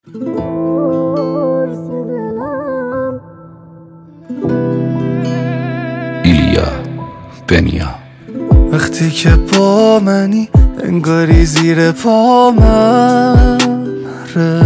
ایلیا بنیا. وقتی که با منی انگاری زیر پا منه،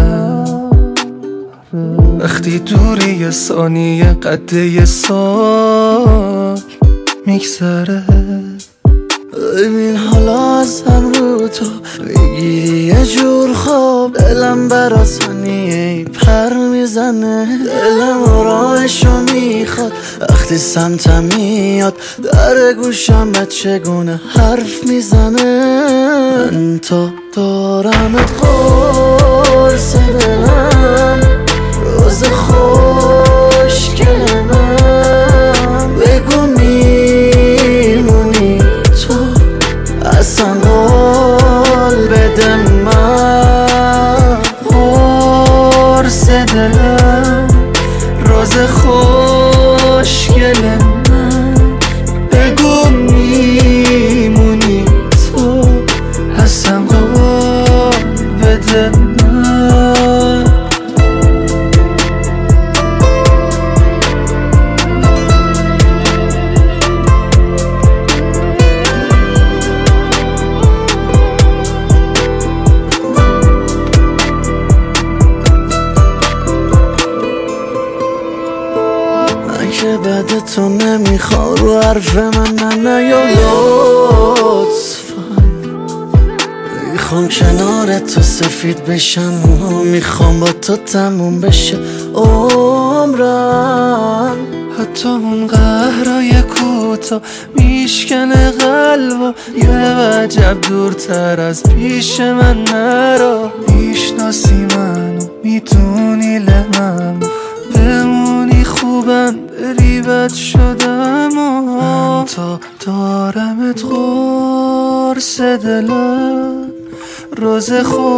وقتی دوری یه ثانیه قد یه سال میگذره. ببین حالا ازم رو تو بگیری یه جور خواب، دلم برا ثانیه پر میزنه، دلم راهشو میخواد وقتی سمتم میاد، در گوشم چگونه حرف میزنه. من تا دارمت قرص دلم، روز خوشگل من، بگو میمونی تو اصلا قول بده من. قرص دلم، روز خوشگل من، بگو میمونی تو اصلا قول بده من. که بعد تو نمیخوام رو حرف من نیا لطفا، میخوام کنار تو سفید بشم و میخوام با تو تموم بشه عمرم. حتی اون قهرای کوتا میشکنه قلب و یه وجب دورتر از پیش من نرا. میشناسی منو میدونی لمم، بمونی خوبم بری بد شدم. من تا دارمت قرص دلم، روز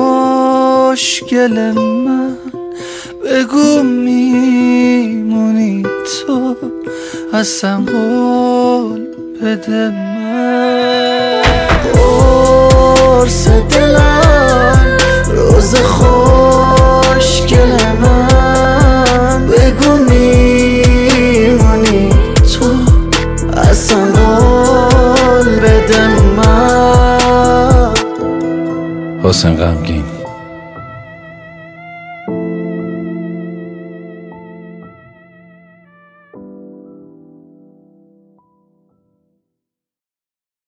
خوشگل من، بگو میمونی تو اصلا قول بده من. قرص دلم، روز خوشگل من، بگو میمونی تو اصلا قول بده من. حسین غمگین